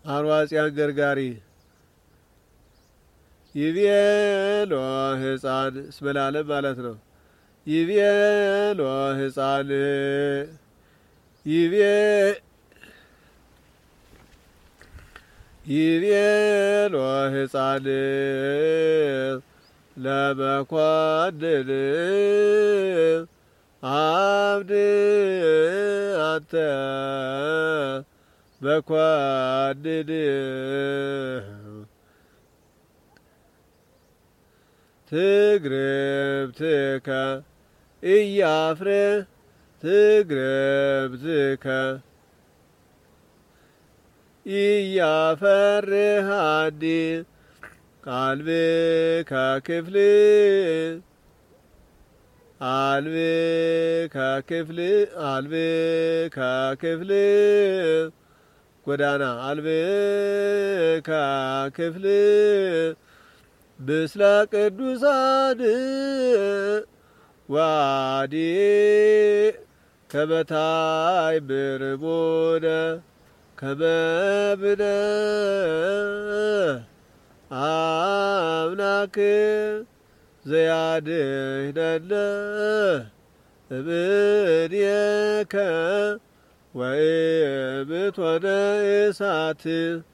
አርዋጽያን ገርጋሪ ይቤሎ ሕፃን እስመላለም ማለት ነው። ይቤሎ ሕፃን ይቤሎ ሕፃን ለመኳንን አብድ አንተ መኳንን ትግርምትከ ኢያፍሬ ትግርምትከ ኢያፈርሃኒ አልብከ ክፍል ጎዳና አልብከ ክፍል ምስለ ቅዱሳን ዋዲ ከመታይ ብርሙነ ከመብነ አምላክ ዘያድኅነነ እምኔከ ወእምእቶነ እሳት